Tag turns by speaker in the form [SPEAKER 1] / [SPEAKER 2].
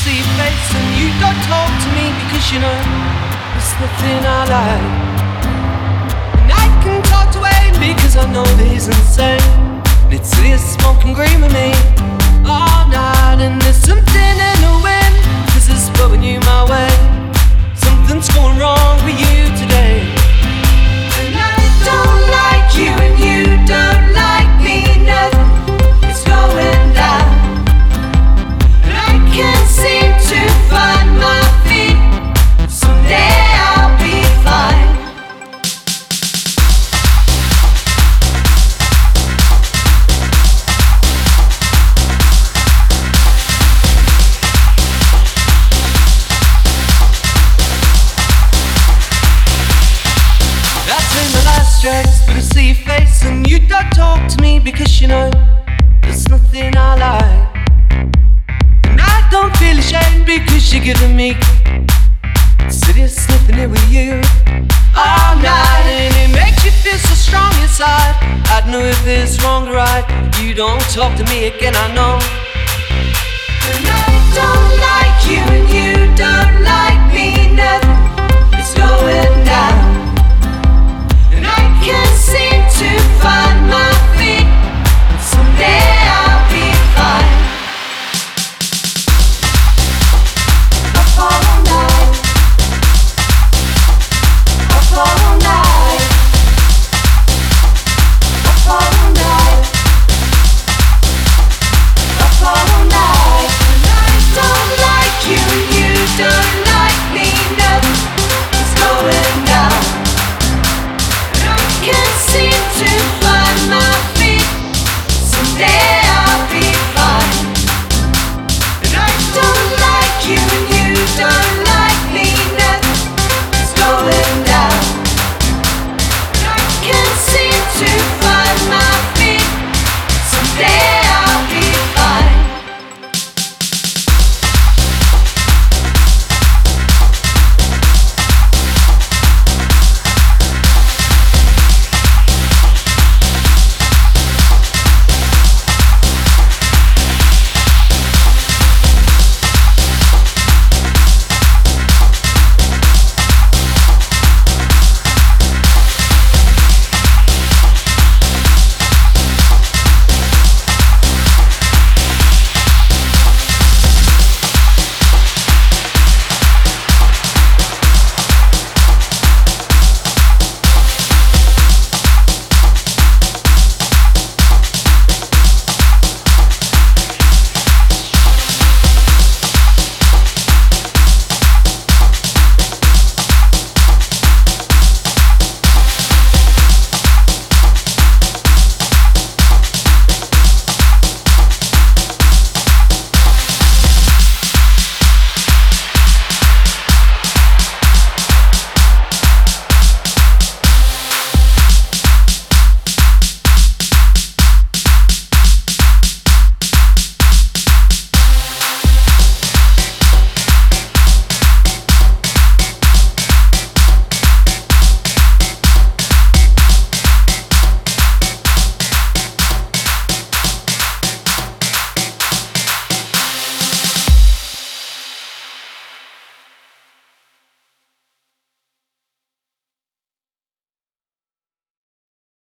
[SPEAKER 1] see your face and you don't talk to me because you know there's nothing I like. And I can talk to Wayne because I know that he's insane. And it's this smoking green with me all night. And there's something in the wind, cause it's blowing you my way. Something's going wrong with you today. And I don't like you and you don't like me. Nothing is going down. And I can't seem to find my feet. Someday I'll be fine. But I see your face and you don't talk to me because you know there's nothing I like. And I don't feel ashamed because you're giving me city sniffing it with you all night. And it makes you feel so strong inside. I don't know if it's wrong or right. You don't talk to me again, I know.